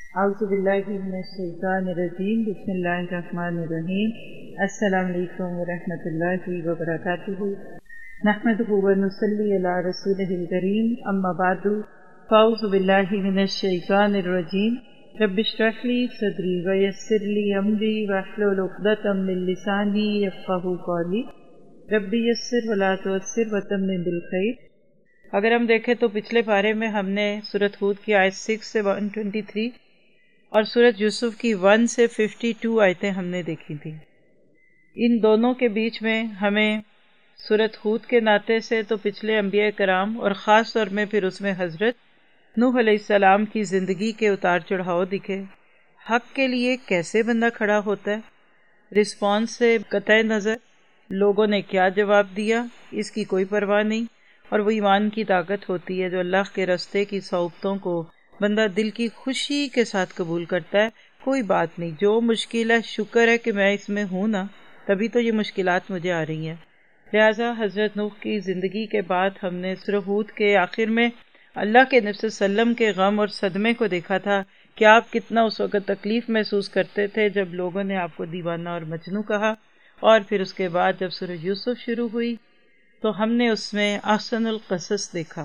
اعوذ باللہ من الشیطان الرجیم بسم اللہ الرحمن الرحیم السلام علیکم ورحمۃ اللہ وبرکاتہ نحمدہ ونصلی علی رسولہ الکریم اما بعد فاعوذ باللہ من الشیطان الرجیم رب اشرح لی صدری ویسر لی امری واحلل عقدۃ من لسانی یفقہوا قولی رب یسر ولا تعسر وتمم بالخیر۔ اگر ہم دیکھیں تو پچھلے پارے میں ہم نے سورۃ ہود کی آیت 6 سے 123 اور سورۃ یوسف کی 1 سے 52 آیتیں ہم نے دیکھی تھیں۔ ان دونوں کے بیچ میں ہمیں سورۃ ہود کے ناطے سے تو پچھلے انبیاء کرام اور خاص طور میں پھر اس میں حضرت نوح علیہ السلام کی زندگی کے اتار چڑھاؤ دکھے، حق کے لیے کیسے بندہ کھڑا ہوتا ہے، رسپانس سے قطع نظر لوگوں نے کیا جواب دیا اس کی کوئی پرواہ نہیں، اور وہ ایمان کی طاقت ہوتی ہے جو اللہ کے رستے کی صحبتوں کو بندہ دل کی خوشی کے ساتھ قبول کرتا ہے۔ کوئی بات نہیں، جو مشکل ہے شکر ہے کہ میں اس میں ہوں نا، تبھی تو یہ مشکلات مجھے آ رہی ہیں۔ لہٰذا حضرت نوح کی زندگی کے بعد ہم نے سورۃ ہود کے آخر میں اللہ کے نبی صلی اللہ علیہ وسلم کے غم اور صدمے کو دیکھا تھا کہ آپ کتنا اس وقت تکلیف محسوس کرتے تھے جب لوگوں نے آپ کو دیوانہ اور مجنوں کہا، اور پھر اس کے بعد جب سورۃ یوسف شروع ہوئی تو ہم نے اس میں احسن القصص دیکھا۔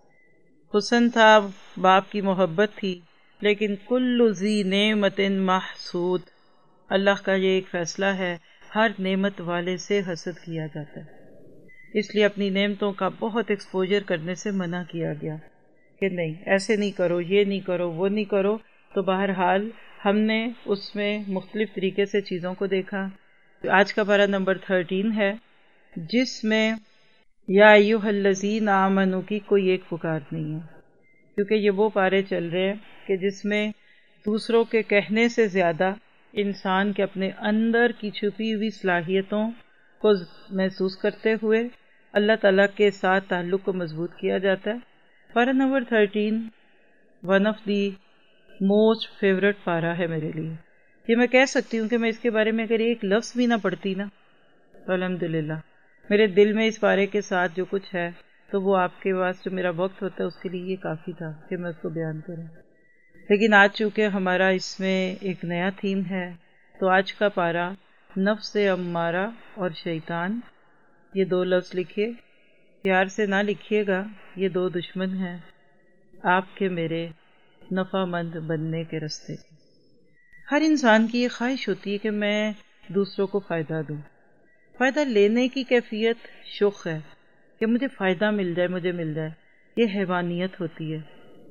حسن تھا، باپ کی محبت تھی، لیکن کل ذی نعمت محسود، اللہ کا یہ ایک فیصلہ ہے، ہر نعمت والے سے حسد کیا جاتا ہے، اس لیے اپنی نعمتوں کا بہت ایکسپوجر کرنے سے منع کیا گیا کہ نہیں ایسے نہیں کرو، یہ نہیں کرو، وہ نہیں کرو۔ تو بہرحال ہم نے اس میں مختلف طریقے سے چیزوں کو دیکھا۔ آج کا پارہ نمبر 13 ہے، جس میں یا ایھا الذین آمنوا کی کوئی ایک پکار نہیں ہے، کیونکہ یہ وہ پارے چل رہے ہیں کہ جس میں دوسروں کے کہنے سے زیادہ انسان کے اپنے اندر کی چھپی ہوئی صلاحیتوں کو محسوس کرتے ہوئے اللہ تعالیٰ کے ساتھ تعلق کو مضبوط کیا جاتا ہے۔ پارہ نمبر 13 one of the most favourite پارہ ہے میرے لیے۔ یہ میں کہہ سکتی ہوں کہ میں اس کے بارے میں اگر ایک لفظ بھی نہ پڑھتی نا تو الحمدللہ میرے دل میں اس پارے کے ساتھ جو کچھ ہے تو وہ آپ کے پاس جو میرا وقت ہوتا ہے اس کے لیے یہ کافی تھا کہ میں اس کو بیان کروں۔ لیکن آج چونکہ ہمارا اس میں ایک نیا تھیم ہے تو آج کا پارہ نفس امارہ اور شیطان، یہ دو لفظ لکھیے، پیار سے نہ لکھیے گا، یہ دو دشمن ہیں آپ کے میرے نفع مند بننے کے رستے کی۔ ہر انسان کی یہ خواہش ہوتی ہے کہ میں دوسروں کو فائدہ دوں، فائدہ لینے کی کیفیت شوق ہے کہ مجھے فائدہ مل جائے، مجھے مل جائے، یہ حیوانیت ہوتی ہے۔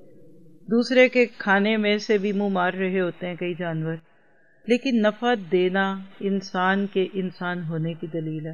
دوسرے کے کھانے میں سے بھی منہ مار رہے ہوتے ہیں کئی جانور، لیکن نفع دینا انسان کے انسان ہونے کی دلیل ہے۔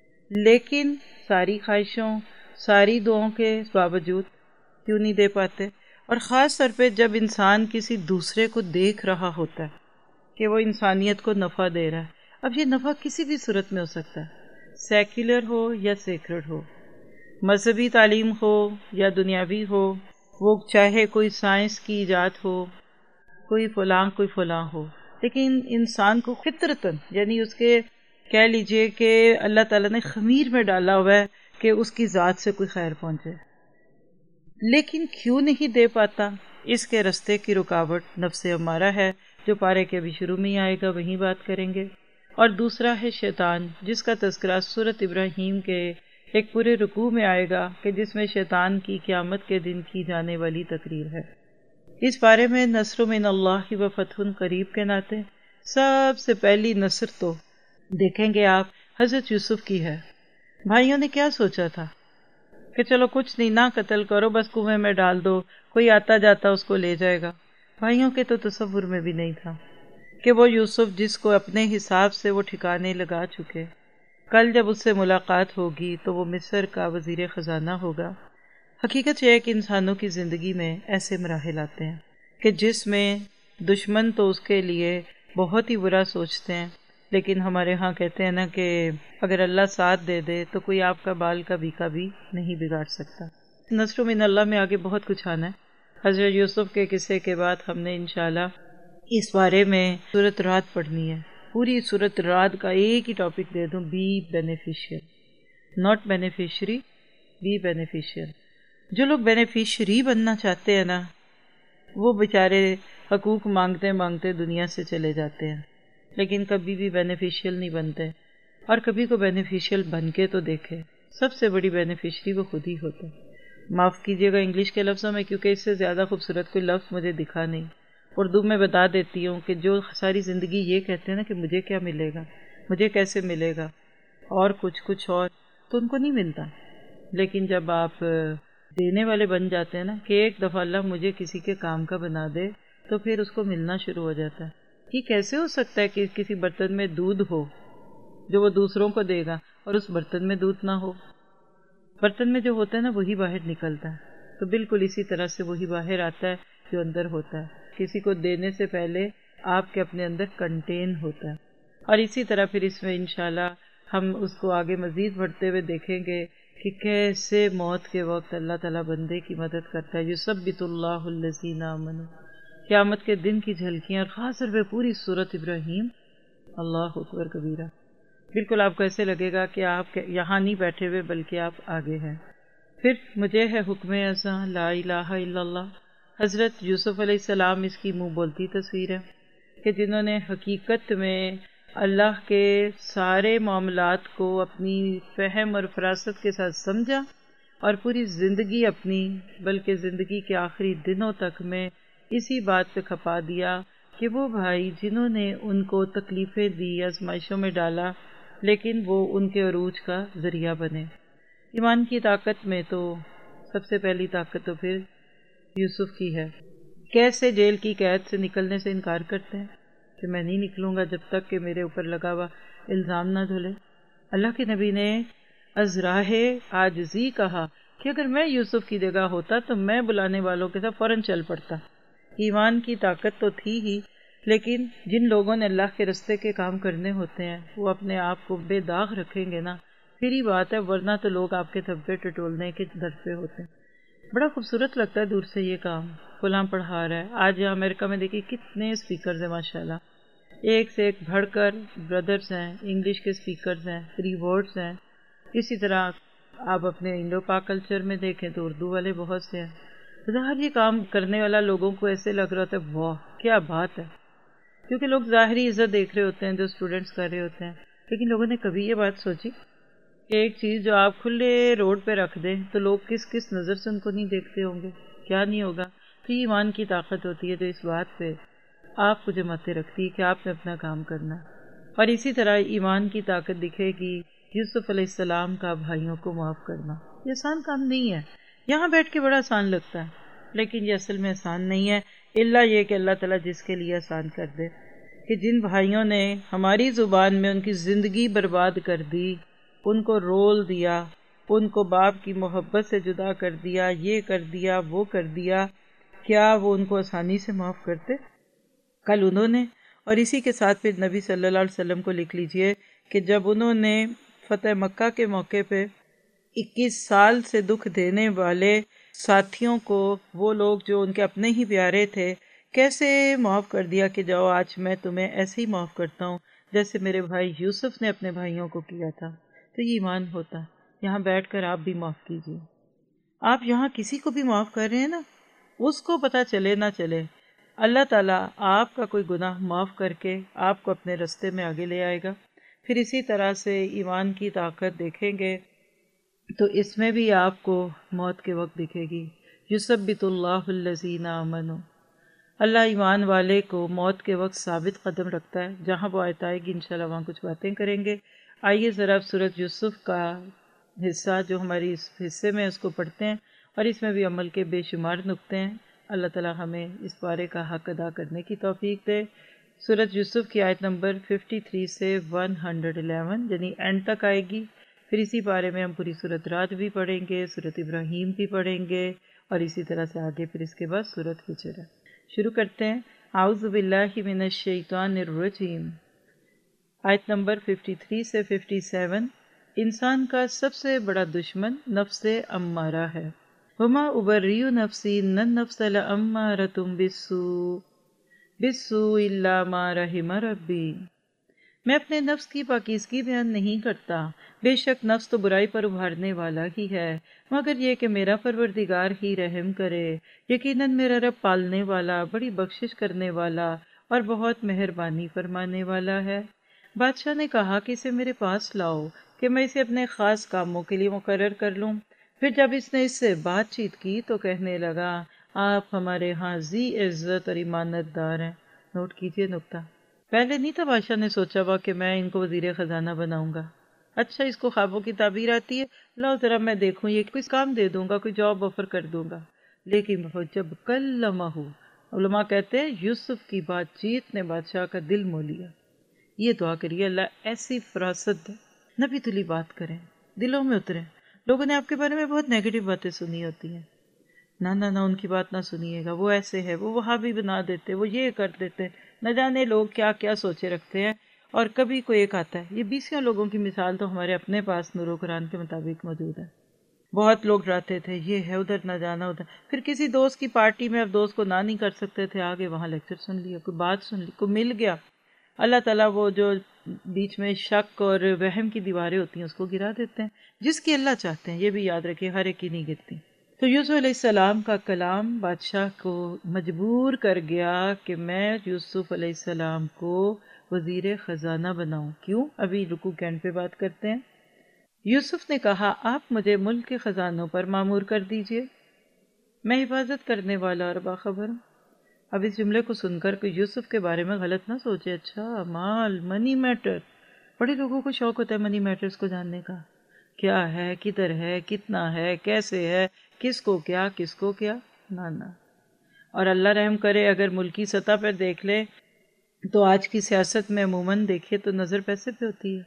لیکن ساری خواہشوں، ساری دعاؤں کے باوجود کیوں نہیں دے پاتے؟ اور خاص طور پہ جب انسان کسی دوسرے کو دیکھ رہا ہوتا ہے کہ وہ انسانیت کو نفع دے رہا ہے۔ اب یہ نفع کسی بھی صورت میں ہو سکتا ہے، سیکولر ہو یا سیکرڈ ہو، مذہبی تعلیم ہو یا دنیاوی ہو، وہ چاہے کوئی سائنس کی ایجاد ہو، کوئی فلاں ہو، لیکن انسان کو فطرتاً یعنی اس کے کہہ لیجئے کہ اللہ تعالیٰ نے خمیر میں ڈالا ہوا ہے کہ اس کی ذات سے کوئی خیر پہنچے، لیکن کیوں نہیں دے پاتا؟ اس کے رستے کی رکاوٹ نفس امارہ ہے، جو پارے کے ابھی شروع میں ہی آئے گا، وہیں بات کریں گے۔ اور دوسرا ہے شیطان، جس کا تذکرہ سورۃ ابراہیم کے ایک پورے رکوع میں آئے گا کہ جس میں شیطان کی قیامت کے دن کی جانے والی تقریر ہے۔ اس بارے میں نصر من اللہ و فتح قریب کے ناطے سب سے پہلی نصر تو دیکھیں گے آپ حضرت یوسف کی ہے۔ بھائیوں نے کیا سوچا تھا کہ چلو کچھ نہیں، نہ قتل کرو، بس کنویں میں ڈال دو، کوئی آتا جاتا اس کو لے جائے گا۔ بھائیوں کے تو تصور میں بھی نہیں تھا کہ وہ یوسف جس کو اپنے حساب سے وہ ٹھکانے لگا چکے، کل جب اس سے ملاقات ہوگی تو وہ مصر کا وزیر خزانہ ہوگا۔ حقیقت یہ ہے کہ انسانوں کی زندگی میں ایسے مراحل آتے ہیں کہ جس میں دشمن تو اس کے لیے بہت ہی برا سوچتے ہیں، لیکن ہمارے ہاں کہتے ہیں نا کہ اگر اللہ ساتھ دے دے تو کوئی آپ کا بال کا بیکا بھی نہیں بگاڑ سکتا۔ نصر من اللہ میں آگے بہت کچھ آنا ہے۔ حضرت یوسف کے قصے کے بعد ہم نے انشاءاللہ اس بارے میں سورۃ رعد پڑھنی ہے۔ پوری سورۃ رعد کا ایک ہی ٹاپک دے دوں، be beneficial, not beneficiary, be beneficial. جو لوگ بینیفیشری بننا چاہتے ہیں نا، وہ بیچارے حقوق مانگتے مانگتے دنیا سے چلے جاتے ہیں، لیکن کبھی بھی بینیفیشیل نہیں بنتے، اور کبھی کو بینیفیشیل بن کے تو دیکھے۔ سب سے بڑی بینیفیشری وہ خود ہی ہوتا ہے۔ معاف کیجیے گا انگلش کے لفظوں میں، کیونکہ اس سے زیادہ خوبصورت کوئی لفظ مجھے دکھا نہیں۔ اردو میں بتا دیتی ہوں کہ جو ساری زندگی یہ کہتے ہیں نا کہ مجھے کیا ملے گا، مجھے کیسے ملے گا، اور کچھ اور، تو ان کو نہیں ملتا۔ لیکن جب آپ دینے والے بن جاتے ہیں نا کہ ایک دفعہ اللہ مجھے کسی کے کام کا بنا دے، تو پھر اس کو ملنا شروع ہو جاتا ہے۔ یہ کیسے ہو سکتا ہے کہ کسی برتن میں دودھ ہو جو وہ دوسروں کو دے گا اور اس برتن میں دودھ نہ ہو؟ برتن میں جو ہوتا ہے نا وہی باہر نکلتا ہے، تو بالکل اسی طرح سے وہی باہر آتا ہے جو اندر ہوتا ہے۔ کسی کو دینے سے پہلے آپ کے اپنے اندر کنٹین ہوتا ہے، اور اسی طرح پھر اس میں انشاءاللہ ہم اس کو آگے مزید بڑھتے ہوئے دیکھیں گے کہ کیسے موت کے وقت اللہ تعالیٰ بندے کی مدد کرتا ہے۔ یثبت اللہ الذین آمنوا، قیامت کے دن کی جھلکیاں، اور خاص طور پہ پوری سورۃ ابراہیم، اللہ اکبر کبیرہ۔ بالکل آپ کو ایسے لگے گا کہ آپ یہاں نہیں بیٹھے ہوئے بلکہ آپ آگے ہیں۔ پھر مجھے ہے حکم ازاں لا الہ الا اللہ۔ حضرت یوسف علیہ السلام اس کی منہ بولتی تصویر ہے کہ جنہوں نے حقیقت میں اللہ کے سارے معاملات کو اپنی فہم اور فراست کے ساتھ سمجھا، اور پوری زندگی اپنی، بلکہ زندگی کے آخری دنوں تک میں اسی بات پہ کھپا دیا کہ وہ بھائی جنہوں نے ان کو تکلیفیں دی، آزمائشوں میں ڈالا، لیکن وہ ان کے عروج کا ذریعہ بنے۔ ایمان کی طاقت میں تو سب سے پہلی طاقت تو پھر یوسف کی ہے۔ کیسے جیل کی قید سے نکلنے سے انکار کرتے ہیں کہ میں نہیں نکلوں گا جب تک کہ میرے اوپر لگا ہوا الزام نہ دھلے۔ اللہ کے نبی نے از راہ عاجزی کہا کہ اگر میں یوسف کی جگہ ہوتا تو میں بلانے والوں کے ساتھ فوراً چل پڑتا۔ ایمان کی طاقت تو تھی ہی، لیکن جن لوگوں نے اللہ کے رستے کے کام کرنے ہوتے ہیں وہ اپنے آپ کو بے داغ رکھیں گے نا، پھر ہی بات ہے، ورنہ تو لوگ آپ کے دھبے ٹٹولنے کے در پہ ہوتے ہیں۔ بڑا خوبصورت لگتا ہے دور سے یہ کام، فلاں پڑھا رہا ہے۔ آج یہاں امریکہ میں دیکھیے کتنے اسپیکرز ہیں ماشاءاللہ، ایک سے ایک بڑھ کر بردرز ہیں، انگلش کے اسپیکرز ہیں، فری ورڈز ہیں۔ اسی طرح آپ اپنے انڈو پاک کلچر میں دیکھیں تو اردو والے بہت سے ہیں۔ ظاہر یہ کام کرنے والا لوگوں کو ایسے لگ رہا ہوتا ہے واہ کیا بات ہے، کیونکہ لوگ ظاہری عزت دیکھ رہے ہوتے ہیں جو اسٹوڈنٹس کر رہے ہوتے ہیں، لیکن لوگوں نے کبھی یہ بات سوچی کہ ایک چیز جو آپ کھلے روڈ پہ رکھ دیں تو لوگ کس کس نظر سے ان کو نہیں دیکھتے ہوں گے، کیا نہیں ہوگا؟ تو یہ ایمان کی طاقت ہوتی ہے جو اس بات پہ آپ کو جماتے رکھتی ہے کہ آپ نے اپنا کام کرنا ہے۔ اور اسی طرح ایمان کی طاقت دکھے گی یوسف علیہ السلام کا بھائیوں کو معاف کرنا۔ یہ آسان کام نہیں ہے، یہاں بیٹھ کے بڑا آسان لگتا ہے، لیکن یہ اصل میں آسان نہیں ہے، الا یہ کہ اللہ تعالیٰ جس کے لیے آسان کر دے۔ کہ جن بھائیوں نے ہماری زبان میں ان کی زندگی برباد کر دی، ان کو رول دیا، ان کو باپ کی محبت سے جدا کر دیا، یہ کر دیا وہ کر دیا، کیا وہ ان کو آسانی سے معاف کرتے؟ کل انہوں نے، اور اسی کے ساتھ پھر نبی صلی اللہ علیہ وسلم کو لکھ لیجئے کہ جب انہوں نے فتح مکہ کے موقع پہ 21 سال سے دکھ دینے والے ساتھیوں کو، وہ لوگ جو ان کے اپنے ہی پیارے تھے، کیسے معاف کر دیا کہ جاؤ آج میں تمہیں ایسے ہی معاف کرتا ہوں جیسے میرے بھائی یوسف نے اپنے بھائیوں کو کیا تھا۔ تو یہ ایمان ہوتا ہے۔ یہاں بیٹھ کر آپ بھی معاف کیجیے، آپ یہاں کسی کو بھی معاف کر رہے ہیں نا، اس کو پتہ چلے نہ چلے، اللہ تعالیٰ آپ کا کوئی گناہ معاف کر کے آپ کو اپنے رستے میں آگے لے آئے گا۔ پھر اسی طرح سے ایمان کی طاقت دیکھیں گے تو اس میں بھی آپ کو موت کے وقت دکھے گی۔ یثبت اللہ الذین آمنوا، اللہ ایمان والے کو موت کے وقت ثابت قدم رکھتا ہے۔ جہاں وہ آیت آئے گی انشاءاللہ وہاں کچھ باتیں کریں گے۔ آئیے ذرا سورۃ یوسف کا حصہ جو ہماری اس حصے میں اس کو پڑھتے ہیں، اور اس میں بھی عمل کے بے شمار نقطے ہیں۔ اللہ تعالیٰ ہمیں اس بارے کا حق ادا کرنے کی توفیق دے۔ سورۃ یوسف کی آیت نمبر 53 سے 111 یعنی اینڈ تک آئے گی۔ پھر اسی بارے میں ہم پوری سورۃ رعد بھی پڑھیں گے، سورۃ ابراہیم بھی پڑھیں گے، اور اسی طرح سے آگے پھر اس کے بعد سورۃ ہجر ہے۔ شروع کرتے ہیں۔ اعوذ باللہ من الشیطان الرجیم، آیت نمبر 53 سے 57۔ انسان کا سب سے بڑا دشمن نفس امارہ ہے۔ وما ابرئ نفسی ان النفس لامارۃ بالسوء الا ما رحم ربی۔ میں اپنے نفس کی پاکیزگی بیان نہیں کرتا، بے شک نفس تو برائی پر ابھارنے والا ہی ہے، مگر یہ کہ میرا پروردگار ہی رحم کرے، یقیناً میرا رب پالنے والا، بڑی بخشش کرنے والا اور بہت مہربانی فرمانے والا ہے۔ بادشاہ نے کہا کہ اسے میرے پاس لاؤ کہ میں اسے اپنے خاص کاموں کے لیے مقرر کر لوں۔ پھر جب اس نے اس سے بات چیت کی تو کہنے لگا، آپ ہمارے ہاں ذی عزت اور ایمانت دار ہیں۔ نوٹ کیجئے نکتہ، پہلے نہیں تھا بادشاہ نے سوچا ہوا کہ میں ان کو وزیر خزانہ بناؤں گا، اچھا اس کو خوابوں کی تعبیر آتی ہے، لاؤ ذرا میں دیکھوں، یہ کوئی کام دے دوں گا، کوئی جاب آفر کر دوں گا۔ لیکن وہ جب کلمہ، علماء کہتے ہیں یوسف کی بات چیت نے بادشاہ کا دل مو لیا۔ یہ دعا کریے اللہ ایسی فراست دے، نبی تلی بات کریں، دلوں میں اتریں۔ لوگوں نے آپ کے بارے میں بہت نیگیٹو باتیں سنی ہوتی ہیں، نہ ان کی بات نہ سنیے گا، وہ ایسے ہے، وہ وہاں بھی بنا دیتے، وہ یہ کر دیتے، نہ جانے لوگ کیا کیا سوچے رکھتے ہیں۔ اور کبھی کوئی ایک آتا ہے، یہ 20 لوگوں کی مثال تو ہمارے اپنے پاس نور و قرآن کے مطابق موجود ہے۔ بہت لوگ ڈراتے تھے، یہ ہے ادھر نہ جانا ادھر، پھر کسی دوست کی پارٹی میں اب دوست کو نہ نہیں کر سکتے تھے، آگے وہاں لیکچر سن لیا، کوئی بات سن لی، کوئی مل گیا۔ اللہ تعالیٰ وہ جو بیچ میں شک اور وہم کی دیواریں ہوتی ہیں اس کو گرا دیتے ہیں، جس کی اللہ چاہتے ہیں، یہ بھی یاد رکھیں، ہر ایک کی نہیں گرتی۔ تو یوسف علیہ السلام کا کلام بادشاہ کو مجبور کر گیا کہ میں یوسف علیہ السلام کو وزیر خزانہ بناؤں۔ کیوں؟ ابھی رکوع کے اینڈ پہ بات کرتے ہیں۔ یوسف نے کہا، آپ مجھے ملک کے خزانوں پر مامور کر دیجئے، میں حفاظت کرنے والا اور باخبر ہوں۔ اب اس جملے کو سن کر کہ یوسف کے بارے میں غلط نہ سوچے، اچھا مال، منی میٹر، بڑے لوگوں کو شوق ہوتا ہے منی میٹرز کو جاننے کا، کیا ہے، کدھر ہے، کتنا ہے، کیسے ہے، کس کو کیا، نہ۔ اور اللہ رحم کرے اگر ملکی سطح پر دیکھ لے تو آج کی سیاست میں عموماً دیکھے تو نظر پیسے پہ ہوتی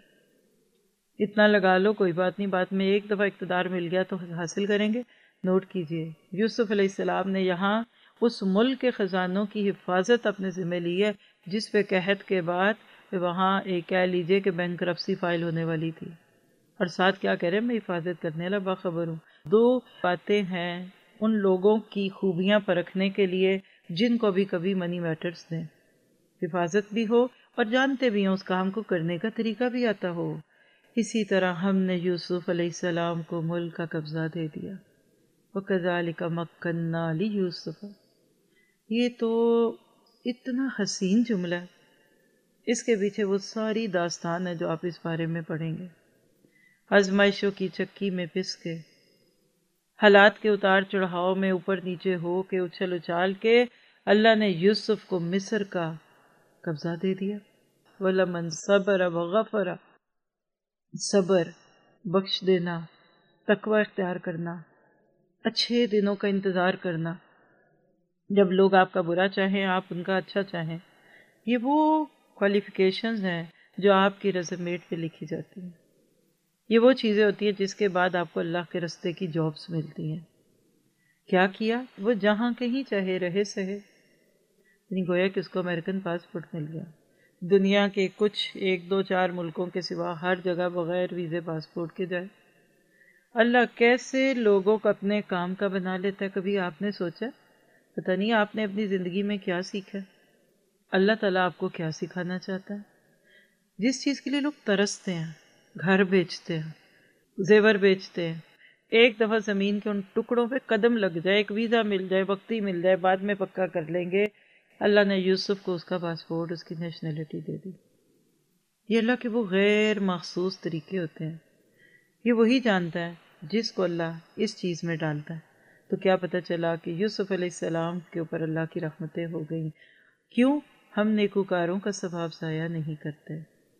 ہے، اتنا لگا لو کوئی بات نہیں، بعد میں ایک دفعہ اقتدار مل گیا تو حاصل کریں گے۔ نوٹ کیجئے، یوسف علیہ السلام نے یہاں اس ملک کے خزانوں کی حفاظت اپنے ذمہ لی ہے جس پہ قحط کے بعد وہاں ایک کہہ لیجئے کہ بینکرپسی فائل ہونے والی تھی، اور ساتھ کیا کہہ رہے ہیں، میں حفاظت کرنے والا باخبر ہوں۔ دو باتیں ہیں ان لوگوں کی خوبیاں پرکھنے کے لیے جن کو بھی کبھی منی میٹرز دیں، حفاظت بھی ہو اور جانتے بھی ہوں اس کام کو کرنے کا طریقہ بھی آتا ہو۔ اسی طرح ہم نے یوسف علیہ السلام کو ملک کا قبضہ دے دیا، وَكَذَلِكَ مَكَّنَّا لِيُوسُفَ۔ یہ تو اتنا حسین جملہ ہے، اس کے پیچھے وہ ساری داستان ہے جو آپ اس بارے میں پڑھیں گے۔ آزمائشوں کی چکی میں پس کے، حالات کے اتار چڑھاؤ میں اوپر نیچے ہو کے، اچھل اچال کے، اللہ نے یوسف کو مصر کا قبضہ دے دیا۔ وَلَمَنْ صَبَرَ وَغَفَرَ، صبر، بخش دینا، تقوی اختیار کرنا، اچھے دنوں کا انتظار کرنا، جب لوگ آپ کا برا چاہیں آپ ان کا اچھا چاہیں، یہ وہ کوالیفیکیشنز ہیں جو آپ کی ریزیومے پہ لکھی جاتی ہیں، یہ وہ چیزیں ہوتی ہیں جس کے بعد آپ کو اللہ کے رستے کی جابز ملتی ہیں۔ کیا کیا؟ وہ جہاں کہیں چاہے رہے سہے، یعنی گویا کہ اس کو امریکن پاسپورٹ مل گیا، دنیا کے کچھ 1 2 4 ملکوں کے سوا ہر جگہ بغیر ویزے پاسپورٹ کے جائے۔ اللہ کیسے لوگوں کو اپنے کام کا بنا لیتا ہے، کبھی آپ نے سوچا؟ پتہ نہیں آپ نے اپنی زندگی میں کیا سیکھا، اللہ تعالیٰ آپ کو کیا سکھانا چاہتا ہے۔ جس چیز کے لیے لوگ ترستے ہیں، گھر بیچتے ہیں، زیور بیچتے ہیں، ایک دفعہ زمین کے ان ٹکڑوں پہ قدم لگ جائے، ایک ویزا مل جائے، وقتی مل جائے، بعد میں پکا کر لیں گے، اللہ نے یوسف کو اس کا پاسپورٹ، اس کی نیشنلٹی دے دی۔ یہ اللہ کے وہ غیر مخصوص طریقے ہوتے ہیں، یہ وہی جانتا ہے جس کو اللہ اس چیز میں ڈالتا ہے۔ تو کیا پتہ چلا کہ یوسف علیہ السلام کے اوپر اللہ کی رحمتیں ہو گئیں۔ کیوں؟ ہم نیکوکاروں کا ثواب ضائع نہیں کرتے۔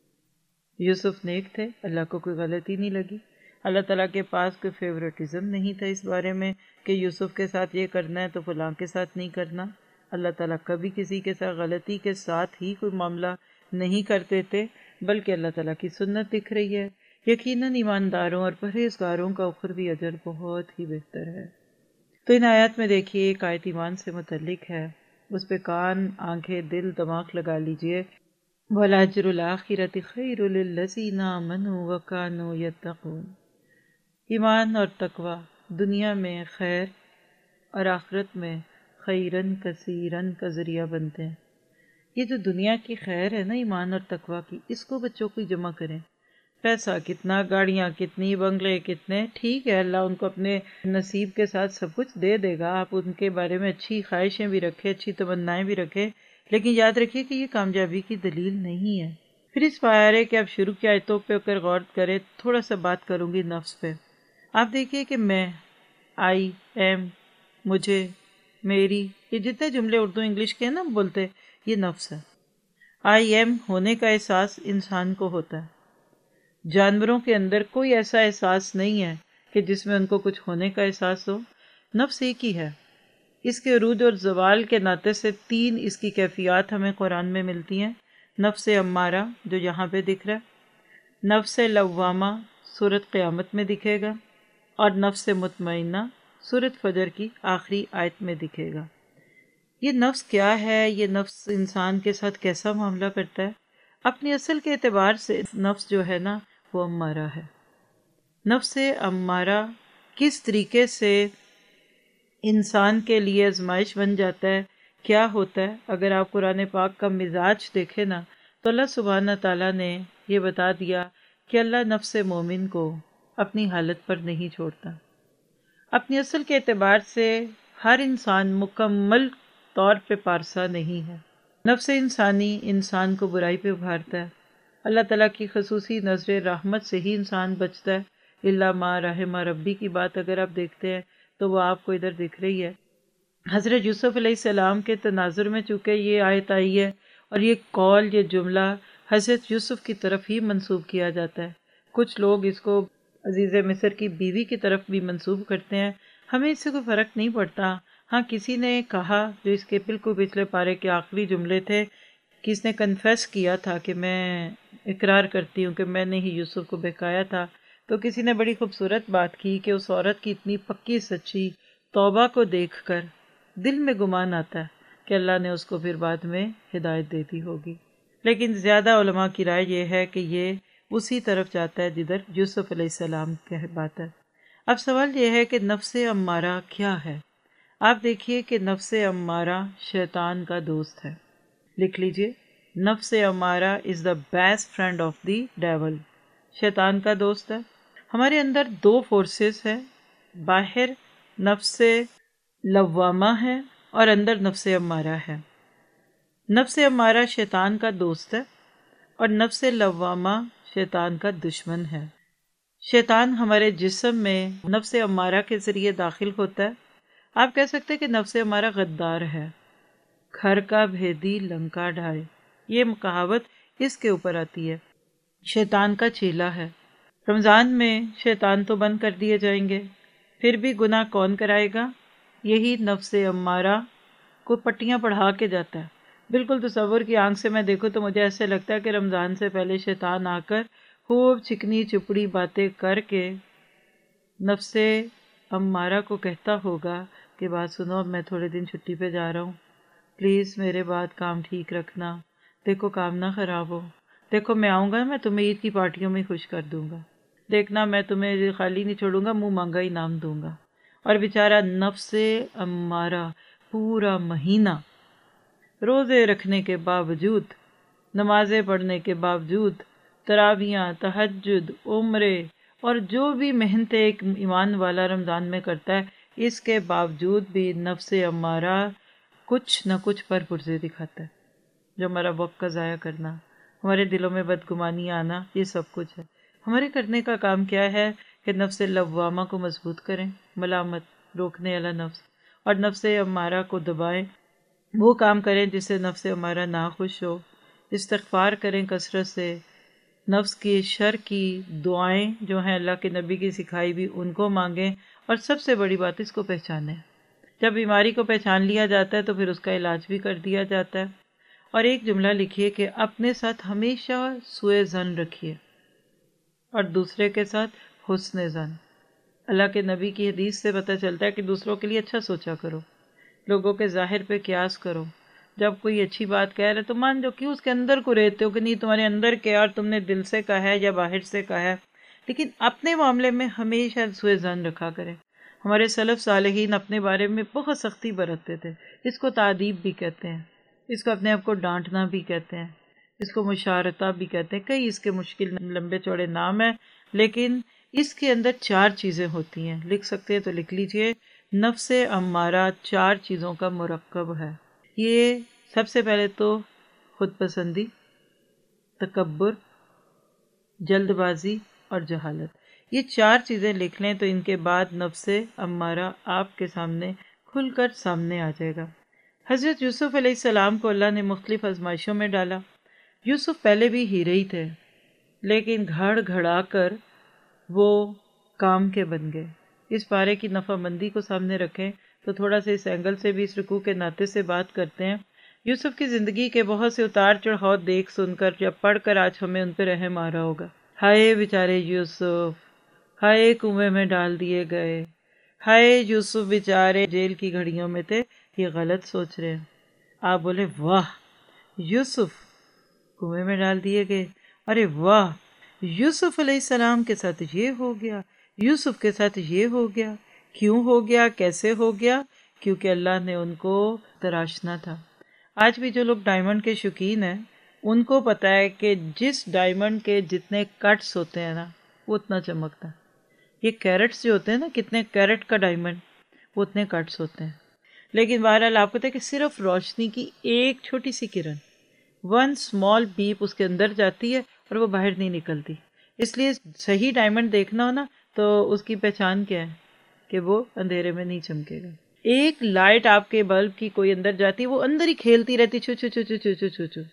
یوسف نیک تھے، اللہ کو کوئی غلطی نہیں لگی، اللہ تعالیٰ کے پاس کوئی فیورٹزم نہیں تھا اس بارے میں کہ یوسف کے ساتھ یہ کرنا ہے تو فلاں کے ساتھ نہیں کرنا۔ اللہ تعالیٰ کبھی کسی کے ساتھ غلطی کے ساتھ ہی کوئی معاملہ نہیں کرتے تھے، بلکہ اللہ تعالیٰ کی سنت دکھ رہی ہے۔ یقیناً ایمانداروں اور پرہیزگاروں کا اخروی اجر بہت ہی بہتر ہے۔ تو ان آیات میں دیکھیے ایک آیت ایمان سے متعلق ہے، اس پہ کان، آنکھیں، دل، دماغ لگا لیجئے۔ وَالْأَجْرُ الْآخِرَةِ خَيْرٌ لِلَّذِينَ آمَنُوا وَكَانُوا يَتَّقُونَ۔ ایمان اور تقوی دنیا میں خیر اور آخرت میں خیرن کثیرن کا ذریعہ بنتے ہیں۔ یہ جو دنیا کی خیر ہے نا ایمان اور تقوی کی، اس کو بچوں کو جمع کریں۔ پیسہ کتنا، گاڑیاں کتنی، بنگلے کتنے، ٹھیک ہے اللہ ان کو اپنے نصیب کے ساتھ سب کچھ دے دے گا، آپ ان کے بارے میں اچھی خواہشیں بھی رکھیں، اچھی تمنائیں بھی رکھیں، لیکن یاد رکھیے کہ یہ کامیابی کی دلیل نہیں ہے۔ پھر اس پارے کہ آپ شروع کی آیتوں پہ اگر غور کریں، تھوڑا سا بات کروں گی نفس پہ۔ آپ دیکھیے کہ میں، آئی ایم، مجھے، میری، یہ جتنے جملے اردو انگلش کے ہیں نا بولتے، یہ نفس ہے۔ آئی ایم ہونے کا احساس انسان کو ہوتا ہے، جانوروں کے اندر کوئی ایسا احساس نہیں ہے کہ جس میں ان کو کچھ ہونے کا احساس ہو۔ نفس ایک ہی ہے۔ اس کے عروج اور زوال کے ناطے سے 3 اس کی کیفیات ہمیں قرآن میں ملتی ہیں۔ نفس امارہ جو یہاں پہ دکھ رہا ہے، نفس لوامہ سورۃ قیامت میں دکھے گا، اور نفس مطمئنہ سورۃ فجر کی آخری آیت میں دکھے گا۔ یہ نفس کیا ہے؟ یہ نفس انسان کے ساتھ کیسا معاملہ کرتا ہے؟ اپنی اصل کے اعتبار سے نفس جو ہے نا وہ امارہ ہے۔ نفس امارہ کس طریقے سے انسان کے لیے آزمائش بن جاتا ہے، کیا ہوتا ہے؟ اگر آپ قرآن پاک کا مزاج دیکھیں نا تو اللہ سبحانہ تعالیٰ نے یہ بتا دیا کہ اللہ نفس مومن کو اپنی حالت پر نہیں چھوڑتا۔ اپنی اصل کے اعتبار سے ہر انسان مکمل طور پہ پارسا نہیں ہے۔ نفس انسانی انسان کو برائی پہ ابھارتا ہے۔ اللہ تعالیٰ کی خصوصی نظر رحمت سے ہی انسان بچتا ہے، الا ما رحم ربی کی بات اگر آپ دیکھتے ہیں تو وہ آپ کو ادھر دکھ رہی ہے۔ حضرت یوسف علیہ السلام کے تناظر میں چونکہ یہ آیت آئی ہے اور یہ قول، یہ جملہ حضرت یوسف کی طرف ہی منسوب کیا جاتا ہے۔ کچھ لوگ اس کو عزیز مصر کی بیوی کی طرف بھی منسوب کرتے ہیں، ہمیں اس سے کوئی فرق نہیں پڑتا۔ ہاں کسی نے کہا، جو اس کے بالکل پچھلے پارے کے آخری جملے تھے، کس نے کنفیس کیا تھا کہ میں اقرار کرتی ہوں کہ میں نے ہی یوسف کو بہکایا تھا، تو کسی نے بڑی خوبصورت بات کی کہ اس عورت کی اتنی پکی سچی توبہ کو دیکھ کر دل میں گمان آتا ہے کہ اللہ نے اس کو پھر بعد میں ہدایت دے دی ہوگی۔ لیکن زیادہ علماء کی رائے یہ ہے کہ یہ اسی طرف جاتا ہے جدھر یوسف علیہ السلام کی بات ہے۔ اب سوال یہ ہے کہ نفس امارہ کیا ہے؟ آپ دیکھیے کہ نفس امارہ شیطان کا دوست ہے۔ لکھ لیجئے، نفس امارہ is the best friend of the devil. شیطان کا دوست ہے۔ ہمارے اندر 2 فورسز ہیں، باہر نفس لوامہ ہے اور اندر نفس امارہ ہے۔ نفس امارہ شیطان کا دوست ہے اور نفس لوامہ شیطان کا دشمن ہے۔ شیطان ہمارے جسم میں نفس امارہ کے ذریعے داخل ہوتا ہے۔ آپ کہہ سکتے کہ نفس امارہ غدار ہے، گھر کا بھیدی لنکا ڈھائے، یہ کہاوت اس کے اوپر آتی ہے۔ شیطان کا چیلا ہے۔ رمضان میں شیطان تو بند کر دیے جائیں گے، پھر بھی گناہ کون کرائے گا؟ یہی نفس امارہ کو پٹیاں پڑھا کے جاتا ہے۔ بالکل تصور کی آنکھ سے میں دیکھوں تو مجھے ایسے لگتا ہے کہ رمضان سے پہلے شیطان آ کر خوب چکنی چپڑی باتیں کر کے نفس امارہ کو کہتا ہوگا کہ بات سنو، اب میں تھوڑے دن چھٹی پہ جا رہا ہوں، پلیز میرے بعد کام ٹھیک رکھنا، دیکھو کام نہ خراب ہو، دیکھو میں آؤں گا، میں تمہیں عید کی پارٹیوں میں خوش کر دوں گا، دیکھنا میں تمہیں خالی نہیں چھوڑوں گا، منہ مانگا انعام دوں گا۔ اور بیچارہ نفس امارہ پورا مہینہ روزے رکھنے کے باوجود، نمازیں پڑھنے کے باوجود، تراویحاں، تہجد، عمرے اور جو بھی محنتیں ایک ایمان والا رمضان میں کرتا ہے، اس کے باوجود بھی نفس امارہ کچھ نہ کچھ پر پرزے دکھاتا ہے، جو ہمارا وقت کا ضائع کرنا، ہمارے دلوں میں بدگمانی آنا، یہ سب کچھ ہے۔ ہمارے کرنے کا کام کیا ہے کہ نفس لوامہ کو مضبوط کریں، ملامت روکنے والا نفس، اور نفس امارہ کو دبائیں، وہ کام کریں جس سے نفس امارہ ناخوش ہو، استغفار کریں کثرت سے، نفس کی شر کی دعائیں جو ہیں اللہ کے نبی کی سکھائی بھی ان کو مانگیں، اور سب سے بڑی بات اس کو پہچانیں۔ جب بیماری کو پہچان لیا جاتا ہے تو پھر اس کا علاج بھی کر دیا جاتا ہے۔ اور ایک جملہ لکھیے کہ اپنے ساتھ ہمیشہ سوء ظن رکھیے اور دوسرے کے ساتھ حسن ظن۔ اللہ کے نبی کی حدیث سے پتہ چلتا ہے کہ دوسروں کے لیے اچھا سوچا کرو، لوگوں کے ظاہر پہ قیاس کرو، جب کوئی اچھی بات کہہ رہے تو مان جو کیوں اس کے اندر کو رہتے ہو کہ نہیں تمہارے اندر کیا اور تم نے دل سے کہا ہے یا باہر سے کہا ہے، لیکن اپنے معاملے میں ہمیشہ سوء ظن رکھا کرے۔ ہمارے سلف صالحین اپنے بارے میں بہت سختی برتتے تھے، اس کو تعدیب بھی کہتے ہیں۔ اس کو اپنے آپ کو ڈانٹنا بھی کہتے ہیں، اس کو مشارطہ بھی کہتے ہیں، کئی اس کے مشکل لمبے چوڑے نام ہیں، لیکن اس کے اندر 4 چیزیں ہوتی ہیں. لکھ سکتے ہیں تو لکھ لیجئے. نفس امارہ 4 چیزوں کا مرکب ہے. یہ سب سے پہلے تو خود پسندی، تکبر، جلد بازی اور جہالت. یہ 4 چیزیں لکھ لیں تو ان کے بعد نفس امارہ آپ کے سامنے کھل کر سامنے آ جائے گا. حضرت یوسف علیہ السلام کو اللہ نے مختلف آزمائشوں میں ڈالا. یوسف پہلے بھی ہیرے ہی تھے، لیکن گھڑ گھڑا کر وہ کام کے بن گئے. اس پارے کی نفع مندی کو سامنے رکھیں تو تھوڑا سا اس اینگل سے بھی اس رکوع کے ناطے سے بات کرتے ہیں. یوسف کی زندگی کے بہت سے اتار چڑھاؤ دیکھ سن کر یا پڑھ کر آج ہمیں ان پہ رحم آ رہا ہوگا. ہائے بیچارے یوسف، ہائے کنویں میں ڈال دیے گئے، ہائے یوسف بیچارے جیل کی گھڑیوں میں تھے. یہ غلط سوچ رہے ہیں. آپ بولے واہ یوسف کنویں میں ڈال دیے گئے، ارے واہ یوسف علیہ السلام کے ساتھ یہ ہو گیا، یوسف کے ساتھ یہ ہو گیا. کیوں ہو گیا، کیسے ہو گیا؟ کیونکہ اللہ نے ان کو تراشنا تھا. آج بھی جو لوگ ڈائمنڈ کے شوقین ہیں ان کو پتہ ہے کہ جس ڈائمنڈ کے جتنے کٹس ہوتے ہیں نا وہ اتنا چمکتا ہے. یہ کیرٹس جو ہوتے ہیں نا، کتنے کیرٹ کا ڈائمنڈ، وہ اتنے کٹس ہوتے ہیں. لیکن بہرحال آپ کو پتہ ہے کہ صرف روشنی کی ایک چھوٹی سی کرن، ون اسمال بیپ اس کے اندر جاتی ہے اور وہ باہر نہیں نکلتی. اس لیے صحیح ڈائمنڈ دیکھنا ہو نا تو اس کی پہچان کیا ہے کہ وہ اندھیرے میں نہیں چمکے گا. ایک لائٹ آپ کے بلب کی کوئی اندر جاتی ہے وہ اندر ہی کھیلتی رہتی چھو چھو چھو چھو چھو چھو چھو چھو.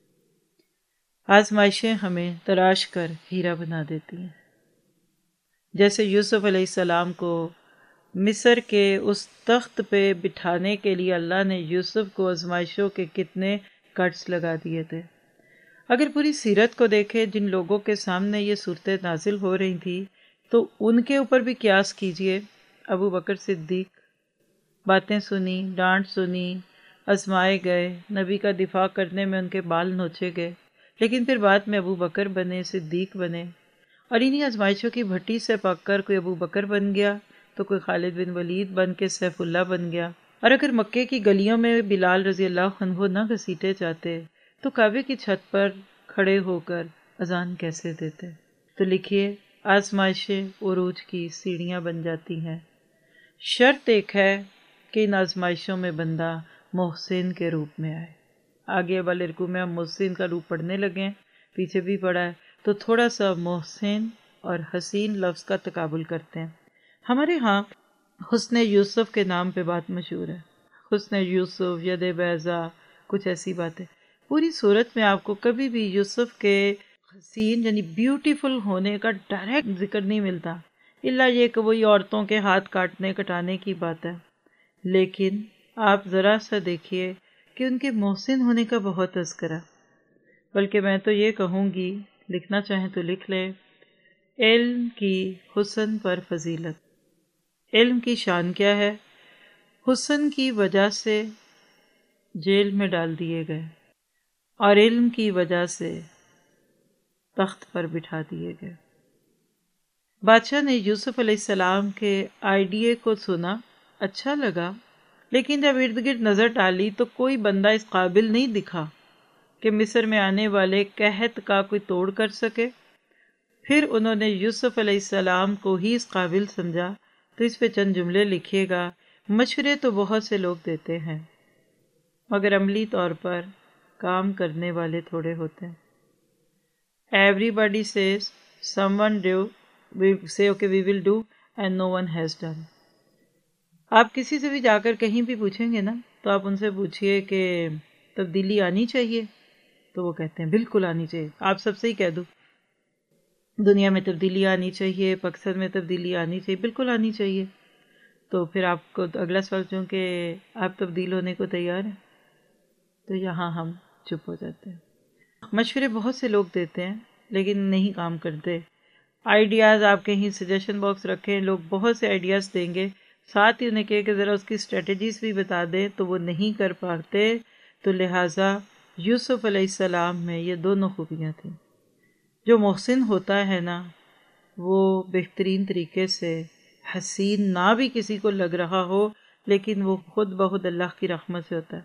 آزمائشیں ہمیں تراش کر ہیرا بنا دیتی ہیں. جیسے یوسف علیہ السلام کو مصر کے اس تخت پہ بٹھانے کے لیے اللہ نے یوسف کو آزمائشوں کے کتنے کٹس لگا دیے تھے. اگر پوری سیرت کو دیکھیں جن لوگوں کے سامنے یہ صورتیں نازل ہو رہی تھی تو ان کے اوپر بھی قیاس کیجئے. ابو بکر صدیق، باتیں سنی، ڈانٹ سنی، آزمائے گئے، نبی کا دفاع کرنے میں ان کے بال نوچے گئے، لیکن پھر بعد میں ابو بکر بنے، صدیق بنے. اور انہی آزمائشوں کی بھٹی سے پک کر کوئی ابو بکر بن گیا تو کوئی خالد بن ولید بن کے سیف اللہ بن گیا. اور اگر مکے کی گلیوں میں بلال رضی اللہ عنہ نہ گھسیٹے جاتے تو کعبے کی چھت پر کھڑے ہو کر اذان کیسے دیتے؟ تو لکھیے آزمائشیں عروج کی سیڑھیاں بن جاتی ہیں. شرط ایک ہے کہ ان آزمائشوں میں بندہ محسن کے روپ میں آئے. آگے والے رکوع میں ہم محسن کا روپ پڑھنے لگے، پیچھے بھی پڑھا ہے تو تھوڑا سا محسن اور حسین لفظ کا تقابل کرتے ہیں. ہمارے ہاں حسن یوسف کے نام پہ بات مشہور ہے. حسن یوسف، ید بیضا، کچھ ایسی باتیں. پوری صورت میں آپ کو کبھی بھی یوسف کے حسین یعنی بیوٹیفل ہونے کا ڈائریکٹ ذکر نہیں ملتا، الا یہ کہ وہی عورتوں کے ہاتھ کاٹنے کٹانے کی بات ہے. لیکن آپ ذرا سا دیکھیے کہ ان کے محسن ہونے کا بہت تذکرہ. بلکہ میں تو یہ کہوں گی، لکھنا چاہیں تو لکھ لیں، علم کی حسن پر فضیلت. علم کی شان کیا ہے؟ حسن کی وجہ سے جیل میں ڈال دیے گئے اور علم کی وجہ سے تخت پر بٹھا دیے گئے. بادشاہ نے یوسف علیہ السلام کے آئیڈیے کو سنا، اچھا لگا، لیکن جب ارد گرد نظر ڈالی تو کوئی بندہ اس قابل نہیں دکھا کہ مصر میں آنے والے قحط کا کوئی توڑ کر سکے. پھر انہوں نے یوسف علیہ السلام کو ہی اس قابل سمجھا تو اس پہ چند جملے لکھیے گا. مشورے تو بہت سے لوگ دیتے ہیں مگر عملی طور پر کام کرنے والے تھوڑے ہوتے ہیں. Everybody says someone do, we say okay we will do and no one has done. آپ کسی سے بھی جا کر کہیں بھی پوچھیں گے نا تو آپ ان سے پوچھئے کہ تبدیلی آنی چاہیے تو وہ کہتے ہیں بالکل آنی چاہیے. آپ سب سے ہی کہہ دو دنیا میں تبدیلی آنی چاہیے، پاکستان میں تبدیلی آنی چاہیے، بالکل آنی چاہیے. تو پھر آپ کو اگلا سوال چوں کہ آپ تبدیل ہونے کو تیار ہیں، تو یہاں ہم چپ ہو جاتے ہیں. مشورے بہت سے لوگ دیتے ہیں لیکن نہیں کام کرتے. آئیڈیاز آپ کہیں سجیشن باکس رکھیں، لوگ بہت سے آئیڈیاز دیں گے، ساتھ ہی انہیں کہے کہ ذرا اس کی اسٹریٹجیز بھی بتا دیں تو وہ نہیں کر پاتے. تو لہٰذا یوسف علیہ السلام میں یہ دونوں خوبیاں تھیں. جو محسن ہوتا ہے نا وہ بہترین طریقے سے حسین نہ بھی کسی کو لگ رہا ہو لیکن وہ خود بخود اللہ کی رحمت سے ہوتا ہے.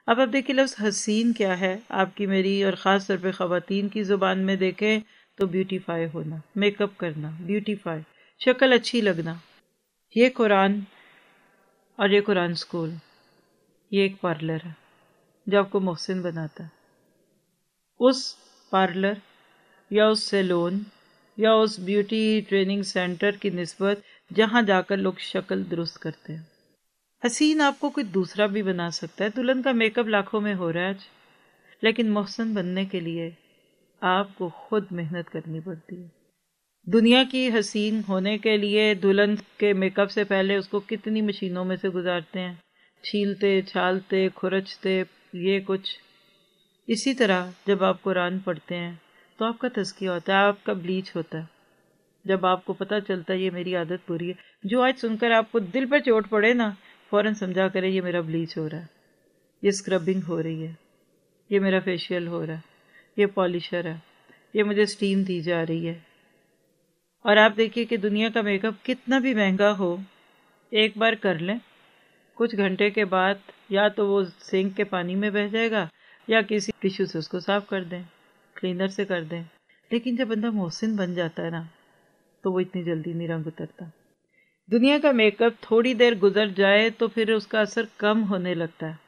اب آپ دیکھیں لفظ حسین کیا ہے، آپ کی میری اور خاص طور پہ خواتین کی زبان میں دیکھیں تو بیوٹیفائی ہونا، میک اپ کرنا، بیوٹیفائی، شکل اچھی لگنا. یہ قرآن اور یہ قرآن اسکول یہ ایک پارلر ہے جو آپ کو محسن بناتا ہے. اس پارلر یا اس سیلون یا اس بیوٹی ٹریننگ سینٹر کی نسبت جہاں جا کر لوگ شکل درست کرتے ہیں. حسین آپ کو کوئی دوسرا بھی بنا سکتا ہے، دلہن کا میک اپ لاکھوں میں ہو رہا ہے آج، لیکن محسن بننے کے لیے آپ کو خود محنت کرنی پڑتی ہے. دنیا کی حسین ہونے کے لیے دلہن کے میک اپ سے پہلے اس کو کتنی مشینوں میں سے گزارتے ہیں، چھیلتے چھالتے کھرچتے یہ کچھ. اسی طرح جب آپ قرآن پڑھتے ہیں تو آپ کا تزکیہ ہوتا ہے، آپ کا بلیچ ہوتا ہے. جب آپ کو پتہ چلتا ہے یہ میری عادت بری ہے، جو آج سن کر آپ کو دل پر چوٹ پڑے نا، فوراً سمجھا کرے یہ میرا بلیچ ہو رہا ہے، یہ اسکربنگ ہو رہی ہے، یہ میرا فیشیل ہو رہا ہے، یہ پالشر ہے، یہ مجھے اسٹیم دی جا رہی ہے. اور آپ دیکھیے کہ دنیا کا میک اپ کتنا بھی مہنگا ہو، ایک بار کر لیں، کچھ گھنٹے کے بعد یا تو وہ سینک کے پانی میں بہہ جائے گا یا کسی ٹیشو سے اس کو صاف کر دیں، کلینر سے کر دیں. لیکن جب بندہ محسن بن جاتا ہے نا تو وہ اتنی جلدی نہیں رنگ اترتا. دنیا کا میک اپ تھوڑی دیر گزر جائے تو پھر اس کا اثر کم ہونے لگتا ہے.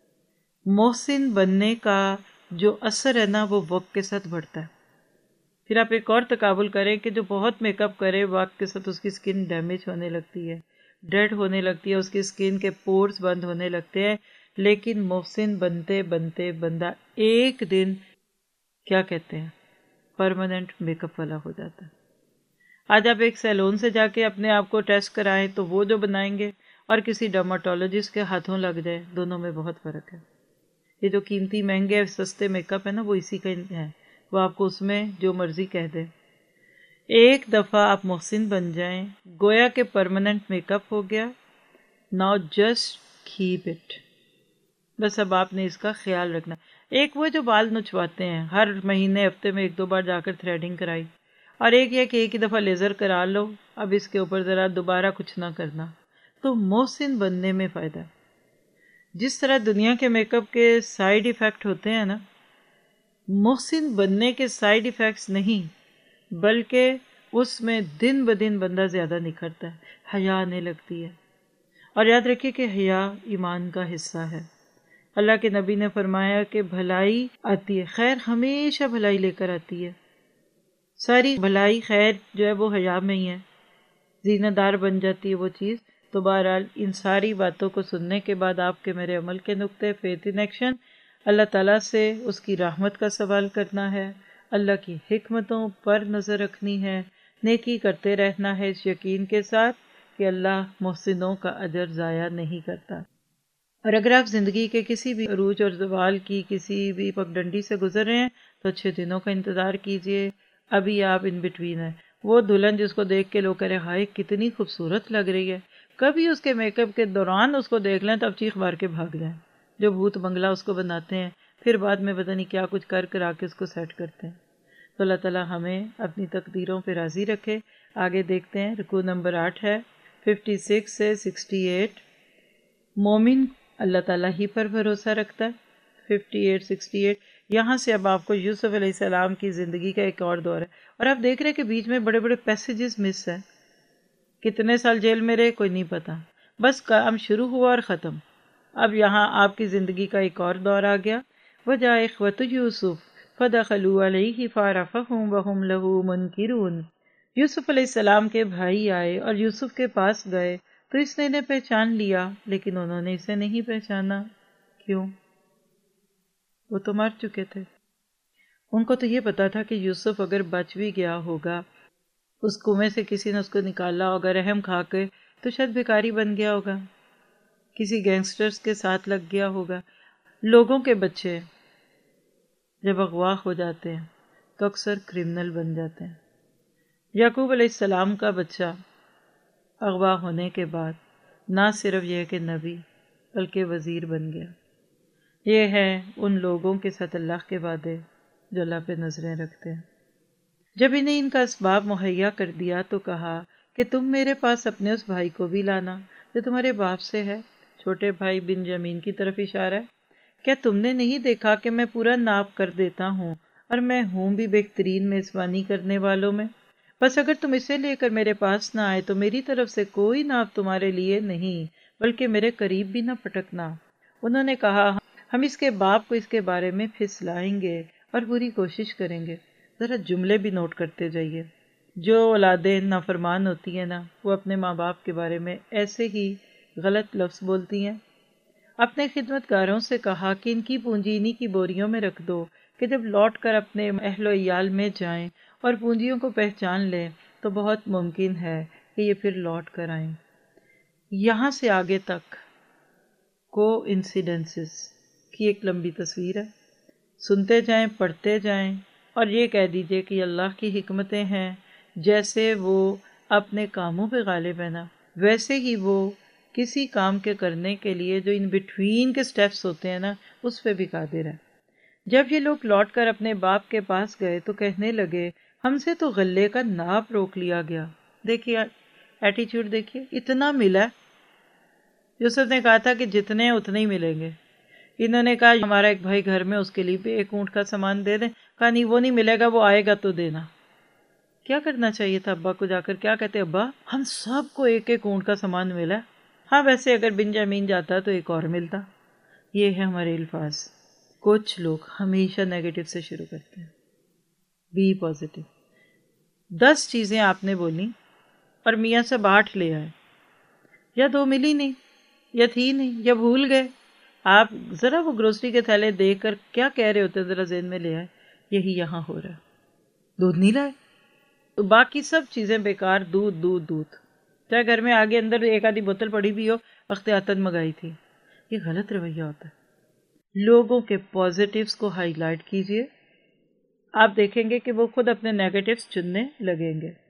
محسن بننے کا جو اثر ہے نا وہ وقت کے ساتھ بڑھتا ہے. پھر آپ ایک اور تقابل کریں کہ جو بہت میک اپ کرے وقت کے ساتھ اس کی سکن ڈیمیج ہونے لگتی ہے، ڈیڈ ہونے لگتی ہے، اس کی سکن کے پورز بند ہونے لگتے ہیں. لیکن محسن بنتے بنتے بندہ ایک دن کیا کہتے ہیں پرماننٹ میک اپ والا ہو جاتا ہے. آج آپ ایک سیلون سے جا کے اپنے آپ کو ٹیسٹ کرائیں تو وہ جو بنائیں گے اور کسی ڈرماٹولوجسٹ کے ہاتھوں لگ جائے، دونوں میں بہت فرق ہے. یہ جو قیمتی مہنگے سستے میک اپ ہے نا وہ اسی کا ہے، وہ آپ کو اس میں جو مرضی کہہ دیں. ایک دفعہ آپ محسن بن جائیں گویا کہ پرماننٹ میک اپ ہو گیا. Now just keep it. بس اب آپ نے اس کا خیال رکھنا. ایک وہ جو بال نچواتے ہیں ہر مہینے ہفتے میں ایک دو بار جا کر تھریڈنگ کرائی، اور ایک یہ کہ ایک ہی دفعہ لیزر کرا لو، اب اس کے اوپر ذرا دوبارہ کچھ نہ کرنا. تو محسن بننے میں فائدہ ہے. جس طرح دنیا کے میک اپ کے سائیڈ ایفیکٹ ہوتے ہیں نا، محسن بننے کے سائیڈ ایفیکٹس نہیں، بلکہ اس میں دن بدن بندہ زیادہ نکھرتا ہے، حیا آنے لگتی ہے. اور یاد رکھیے کہ حیا ایمان کا حصہ ہے. اللہ کے نبی نے فرمایا کہ بھلائی آتی ہے، خیر ہمیشہ بھلائی لے کر آتی ہے. ساری بھلائی خیر جو ہے وہ حیا میں ہی ہے، زینت دار بن جاتی ہے وہ چیز. تو بہرحال ان ساری باتوں کو سننے کے بعد آپ کے میرے عمل کے نقطے فیتھ ان ایکشن، اللہ تعالیٰ سے اس کی رحمت کا سوال کرنا ہے، اللہ کی حکمتوں پر نظر رکھنی ہے، نیکی کرتے رہنا ہے اس یقین کے ساتھ کہ اللہ محسنوں کا اجر ضائع نہیں کرتا. اور اگر آپ زندگی کے کسی بھی عروج اور زوال کی کسی بھی پگڈنڈی سے گزر رہے ہیں تو اچھے دنوں کا انتظار کیجئے. ابھی آپ ان بٹوین ہیں. وہ دلہن جس کو دیکھ کے لوگ کہہ رہے ہیں ہائے کتنی خوبصورت لگ رہی ہے، کبھی اس کے میک اپ کے دوران اس کو دیکھ لیں تو اب چیخ مار کے بھاگ جائیں. جو بھوت بنگلہ اس کو بناتے ہیں پھر بعد میں پتہ نہیں کیا کچھ کر کرا کے اس کو سیٹ کرتے ہیں. تو اللہ تعالیٰ ہمیں اپنی تقدیروں پہ راضی رکھے. آگے دیکھتے ہیں، رکوع نمبر 8 ہے 56 سے 68. مومن اللہ تعالیٰ ہی پر بھروسہ رکھتا ہے. 58-68 یہاں سے اب آپ کو یوسف علیہ السلام کی زندگی کا ایک اور دور ہے. اور آپ دیکھ رہے ہیں کہ بیچ میں بڑے بڑے پیسیجز مس ہیں. کتنے سال جیل میں رہے کوئی نہیں پتا، بس کام شروع ہوا اور ختم. اب یہاں آپ کی زندگی کا ایک اور دور آ گیا. وَجَاءَ إِخْوَةُ يُوسُفَ فَدَخَلُوا عَلَيْهِ فَعَرَفَهُمْ وَهُمْ لَهُ مُنْكِرُونَ. یوسف علیہ السلام کے بھائی آئے اور یوسف کے پاس گئے تو اس نے انہیں پہچان لیا، لیکن انہوں نے اسے نہیں پہچانا. کیوں؟ وہ تو مر چکے تھے. ان کو تو یہ پتا تھا کہ یوسف اگر بچ بھی گیا ہوگا، اس کنویں سے کسی نے اس کو نکالا ہوگا رحم کھا کے تو شاید بھکاری بن گیا ہوگا، کسی گینگسٹرز کے ساتھ لگ گیا ہوگا. لوگوں کے بچے جب اغوا ہو جاتے ہیں تو اکثر کرمنل بن جاتے ہیں. یعقوب علیہ السلام کا بچہ اغوا ہونے کے بعد نہ صرف یہ کہ نبی بلکہ وزیر بن گیا. یہ ہے ان لوگوں کے ساتھ اللہ کے وعدے جو اللہ پہ نظریں رکھتے ہیں. جب انہیں ان کا اسباب مہیا کر دیا تو کہا کہ تم میرے پاس اپنے اس بھائی کو بھی لانا جو تمہارے باپ سے ہے. چھوٹے بھائی بنجامین کی طرف اشارہ ہے. کیا تم نے نہیں دیکھا کہ میں پورا ناپ کر دیتا ہوں اور میں ہوں بھی بہترین میزبانی کرنے والوں میں؟ بس اگر تم اسے لے کر میرے پاس نہ آئے تو میری طرف سے کوئی ناپ تمہارے لیے نہیں، بلکہ میرے قریب بھی نہ پٹکنا۔ انہوں نے کہا ہم اس کے باپ کو اس کے بارے میں پھسلائیں گے اور پوری کوشش کریں گے۔ ذرا جملے بھی نوٹ کرتے جائیے۔ جو اولادیں نافرمان ہوتی ہیں نا، وہ اپنے ماں باپ کے بارے میں ایسے ہی غلط لفظ بولتی ہیں۔ اپنے خدمت گاروں سے کہا کہ ان کی پونجی انہی کی بوریوں میں رکھ دو کہ جب لوٹ کر اپنے اہل و عیال میں جائیں اور پونجیوں کو پہچان لیں تو بہت ممکن ہے کہ یہ پھر لوٹ کر آئیں۔ یہاں سے آگے تک کو انسیڈنسز کی ایک لمبی تصویر ہے۔ سنتے جائیں، پڑھتے جائیں اور یہ کہہ دیجئے کہ اللہ کی حکمتیں ہیں، جیسے وہ اپنے کاموں پہ غالب ہے نا، ویسے ہی وہ کسی کام کے کرنے کے لیے جو ان بٹوین کے سٹیپس ہوتے ہیں نا، اس پہ بھی قادر ہے۔ جب یہ لوگ لوٹ کر اپنے باپ کے پاس گئے تو کہنے لگے ہم سے تو غلے کا ناپ روک لیا گیا۔ دیکھیے ایٹیچیوڈ، دیکھیے اتنا ملا ہے۔ یوسف نے کہا تھا کہ جتنے اتنے ہی ملیں گے۔ انہوں نے کہا ہمارا ایک بھائی گھر میں، اس کے لیے بھی ایک اونٹ کا سامان دے دیں۔ کہا نہیں، وہ نہیں ملے گا، وہ آئے گا تو دینا۔ کیا کرنا چاہیے تھا ابا کو جا کر؟ کیا کہتے ابا ہم سب کو ایک ایک اونٹ کا سامان ملا۔ ہاں ویسے اگر بنجامین جاتا تو ایک اور ملتا۔ یہ ہے ہمارے الفاظ۔ کچھ لوگ ہمیشہ نیگیٹو سے شروع کرتے ہیں۔ Be positive. 10 چیزیں آپ نے بولی اور میاں صاحب 8 لے آئے، یا 2 ملی نہیں، یا تھی نہیں، یا بھول گئے۔ آپ ذرا وہ گروسری کے تھیلے دیکھ کر کیا کہہ رہے ہوتے ذرا ذہن میں لے آئے۔ یہی یہاں ہو رہا ہے۔ دودھ نہیں لائے تو باقی سب چیزیں بیکار، دودھ دودھ دودھ، چاہے گھر میں آگے اندر ایک آدھی بوتل پڑی بھی ہو، احتیاطاً منگائی تھی۔ یہ غلط رویہ ہوتا ہے۔ لوگوں کے پازیٹیوز کو ہائی لائٹ کیجئے، آپ دیکھیں گے کہ وہ خود اپنے نیگیٹیوز چننے لگیں گے۔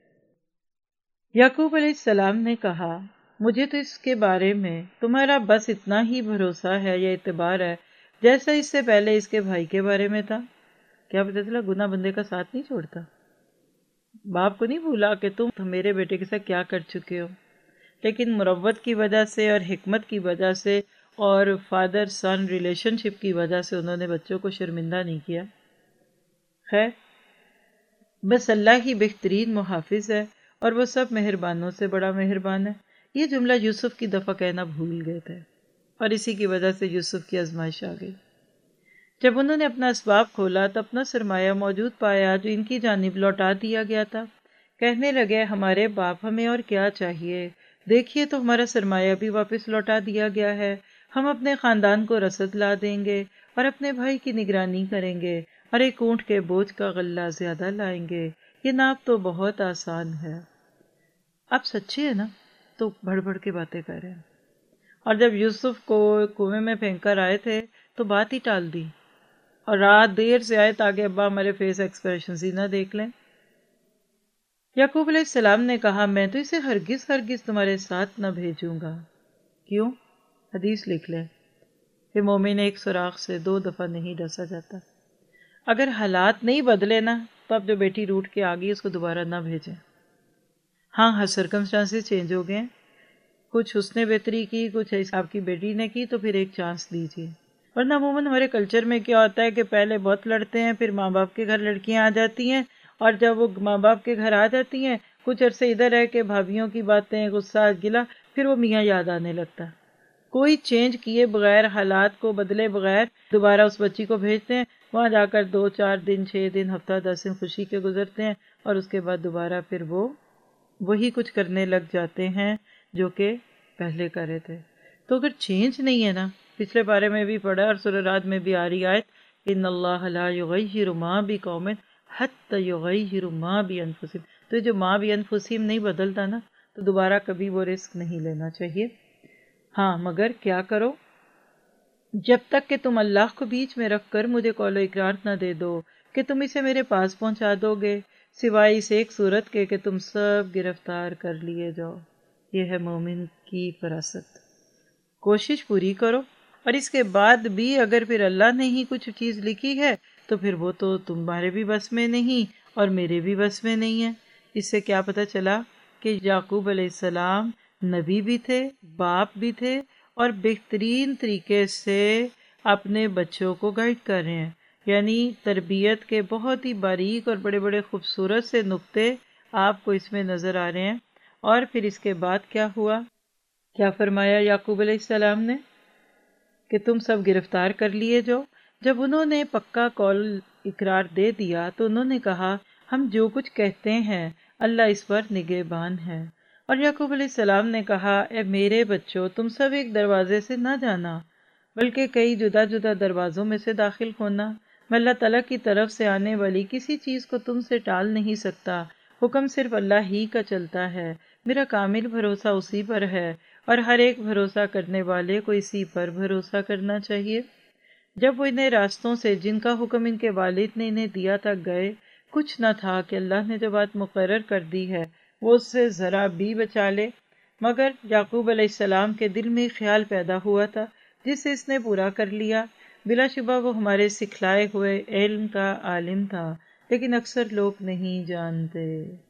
یعقوب علیہ السلام نے کہا مجھے تو اس کے بارے میں تمہارا بس اتنا ہی بھروسہ ہے یا اعتبار ہے جیسا اس سے پہلے اس کے بھائی کے بارے میں تھا۔ کیا پتہ چلا گناہ بندے کا ساتھ نہیں چھوڑتا۔ باپ کو نہیں بھولا کہ تم میرے بیٹے کے ساتھ کیا کر چکے ہو، لیکن مروت کی وجہ سے اور حکمت کی وجہ سے اور فادر سن ریلیشن شپ کی وجہ سے انہوں نے بچوں کو شرمندہ نہیں کیا۔ خیر، بس اللہ ہی بہترین محافظ ہے اور وہ سب مہربانوں سے بڑا مہربان ہے۔ یہ جملہ یوسف کی دفعہ کہنا بھول گئے تھے اور اسی کی وجہ سے یوسف کی آزمائش آ گئی۔ جب انہوں نے اپنا اسباب کھولا تو اپنا سرمایہ موجود پایا جو ان کی جانب لوٹا دیا گیا تھا۔ کہنے لگے ہمارے باپ ہمیں اور کیا چاہیے، دیکھیے تو ہمارا سرمایہ بھی واپس لوٹا دیا گیا ہے۔ ہم اپنے خاندان کو رسد لا دیں گے اور اپنے بھائی کی نگرانی کریں گے اور ایک اونٹ کے بوجھ کا غلہ زیادہ لائیں گے۔ یہ ناپ تو بہت آسان ہے۔ آپ سچے ہیں نا تو بڑھ بڑھ کے باتیں کر رہے ہیں، اور جب یوسف کو کنویں میں پھینک کر آئے تھے تو بات ہی ٹال دی اور رات دیر سے آئے تاکہ ابا ہمارے فیس ایکسپریشنز ہی نہ دیکھ لیں۔ یعقوب علیہ السلام نے کہا میں تو اسے ہرگز ہرگز تمہارے ساتھ نہ بھیجوں گا۔ کیوں؟ حدیث لکھ لیں کہ مومن ایک سوراخ سے 2 دفعہ نہیں ڈسا جاتا۔ اگر حالات نہیں بدلے نا تو اب جو بیٹی روٹ کے آ گئی اس کو دوبارہ نہ بھیجیں۔ ہاں ہر سرکمسٹانسز چینج ہو گئے، کچھ اس نے بہتری کی، کچھ آپ کی بیٹی نے کی، تو پھر ایک چانس دیجیے۔ ورنہ عموماً ہمارے کلچر میں کیا ہوتا ہے کہ پہلے بہت لڑتے ہیں، پھر ماں باپ کے گھر لڑکیاں آ جاتی ہیں، اور جب وہ ماں باپ کے گھر آ جاتی ہیں کچھ عرصے ادھر ہے کہ بھابھیوں کی باتیں، غصہ، گلہ، پھر وہ میاں یاد آنے لگتا ہے۔ کوئی چینج کیے بغیر، حالات کو بدلے بغیر دوبارہ اس بچی کو بھیجتے ہیں، وہاں جا کر 2-4 دن، 6 دن، ہفتہ 10 دن خوشی کے گزرتے ہیں، اور اس کے بعد دوبارہ پھر وہ وہی کچھ کرنے لگ جاتے ہیں جو کہ پہلے کر رہے تھے۔ تو اگر چینج نہیں ہے نا، پچھلے بارے میں بھی پڑھا اور سورہ رعد میں بھی آ رہی آیت ان اللہ لا یغیر ما بقوم حتی یغیروا ما بانفسہم، تو یہ جو ما بانفسہم نہیں بدلتا نا تو دوبارہ کبھی وہ رسک نہیں لینا چاہیے۔ ہاں مگر کیا کرو، جب تک کہ تم اللہ کو بیچ میں رکھ کر مجھے قول و اقرار نہ دے دو کہ تم اسے میرے پاس پہنچا دو گے، سوائے اس ایک صورت کے کہ تم سب گرفتار کر لیے جاؤ۔ یہ ہے مومن کی فراست۔ کوشش پوری کرو، اور اس کے بعد بھی اگر پھر اللہ نے ہی کچھ چیز لکھی ہے تو پھر وہ تو تمہارے بھی بس میں نہیں اور میرے بھی بس میں نہیں ہے۔ اس سے کیا پتہ چلا کہ یعقوب علیہ السلام نبی بھی تھے، باپ بھی تھے، اور بہترین طریقے سے اپنے بچوں کو گائیڈ کر رہے ہیں، یعنی تربیت کے بہت ہی باریک اور بڑے بڑے خوبصورت سے نقطے آپ کو اس میں نظر آ رہے ہیں۔ اور پھر اس کے بعد کیا ہوا؟ کیا فرمایا یعقوب علیہ السلام نے کہ تم سب گرفتار کر لیے جو؟ جب انہوں نے پکا قول اقرار دے دیا تو انہوں نے کہا ہم جو کچھ کہتے ہیں اللہ اس پر نگہبان ہے۔ اور یعقوب علیہ السلام نے کہا اے میرے بچوں، تم سب ایک دروازے سے نہ جانا بلکہ کئی جدا جدا دروازوں میں سے داخل ہونا۔ میں اللہ تعالیٰ کی طرف سے آنے والی کسی چیز کو تم سے ٹال نہیں سکتا، حکم صرف اللہ ہی کا چلتا ہے، میرا کامل بھروسہ اسی پر ہے اور ہر ایک بھروسہ کرنے والے کو اسی پر بھروسہ کرنا چاہیے۔ جب وہ انہیں راستوں سے جن کا حکم ان کے والد نے انہیں دیا تھا گئے، کچھ نہ تھا کہ اللہ نے جو بات مقرر کر دی ہے وہ اس سے ذرا بھی بچا لے، مگر یعقوب علیہ السلام کے دل میں خیال پیدا ہوا تھا جسے اس نے پورا کر لیا۔ بلا شبہ وہ ہمارے سکھلائے ہوئے علم کا عالم تھا، لیکن اکثر لوگ نہیں جانتے،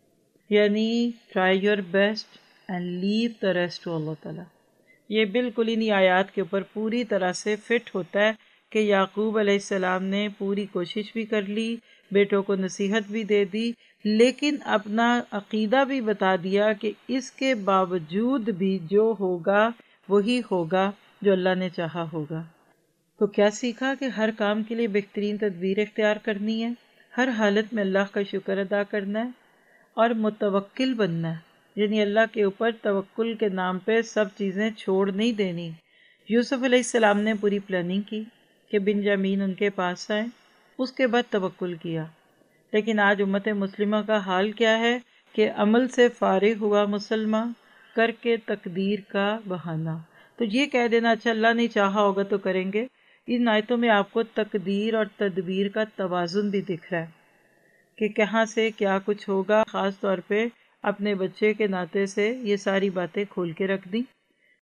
یعنی try your best and leave the rest to اللہ تعالیٰ۔ یہ بالکل انہی آیات کے اوپر پوری طرح سے فٹ ہوتا ہے کہ یعقوب علیہ السلام نے پوری کوشش بھی کر لی، بیٹوں کو نصیحت بھی دے دی، لیکن اپنا عقیدہ بھی بتا دیا کہ اس کے باوجود بھی جو ہوگا وہی ہوگا جو اللہ نے چاہا ہوگا۔ تو کیا سیکھا کہ ہر کام کے لیے بہترین تدبیر اختیار کرنی ہے، ہر حالت میں اللہ کا شکر ادا کرنا ہے اور متوکل بننا ہے، یعنی اللہ کے اوپر توکل کے نام پہ سب چیزیں چھوڑ نہیں دینی۔ یوسف علیہ السلام نے پوری پلاننگ کی کہ بنجامین ان کے پاس آئے، اس کے بعد توکل کیا، لیکن آج امت مسلمہ کا حال کیا ہے کہ عمل سے فارغ ہوا مسلمان کر کے تقدیر کا بہانہ، تو یہ کہہ دینا اچھا اللہ نے چاہا ہوگا تو کریں گے۔ ان آیتوں میں آپ کو تقدیر اور تدبیر کا توازن بھی دکھ رہا ہے کہ کہاں سے کیا کچھ ہوگا۔ خاص طور پہ اپنے بچے کے ناطے سے یہ ساری باتیں کھول کے رکھ دیں۔